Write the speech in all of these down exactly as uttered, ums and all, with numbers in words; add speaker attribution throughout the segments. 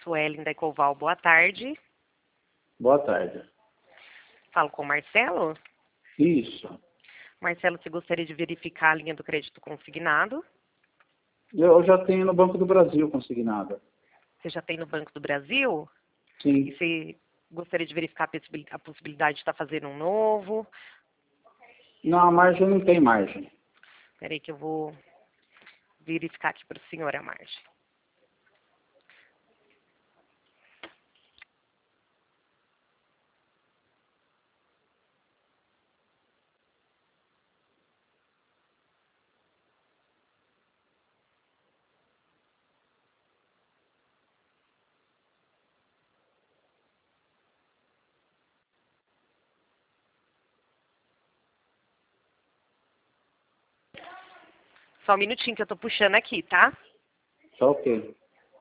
Speaker 1: Suelen da Ecoval, boa tarde.
Speaker 2: Boa tarde.
Speaker 1: Falo com o Marcelo.
Speaker 2: Isso.
Speaker 1: Marcelo, você gostaria de verificar a linha do crédito consignado?
Speaker 2: Eu já tenho no Banco do Brasil consignada.
Speaker 1: Você já tem no Banco do Brasil?
Speaker 2: Sim.
Speaker 1: E você gostaria de verificar a possibil- a possibilidade de estar fazendo um novo?
Speaker 2: Não, a margem não tem margem.
Speaker 1: Espera aí que eu vou verificar aqui para o senhor a margem. Só um minutinho que eu tô puxando aqui, tá?
Speaker 2: Tá ok.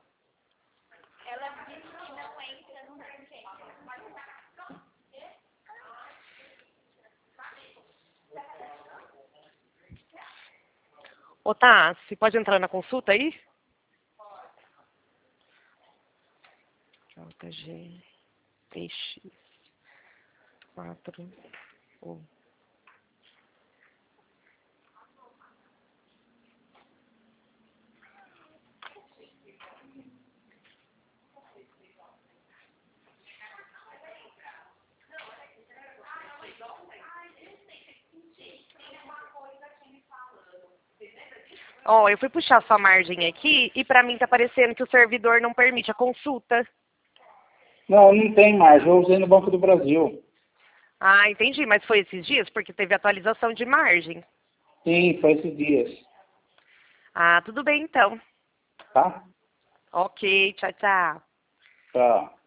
Speaker 1: Ô, tá, você pode entrar na consulta aí? J G X quatro um. Ó, eu fui puxar sua margem aqui e pra mim tá parecendo que o servidor não permite a consulta.
Speaker 2: Não, não tem margem. Eu usei no Banco do Brasil.
Speaker 1: Ah, entendi, mas foi esses dias porque teve atualização de margem.
Speaker 2: Sim, foi esses dias.
Speaker 1: Ah, tudo bem então.
Speaker 2: Tá?
Speaker 1: Ok, tchau, tchau.
Speaker 2: Tá.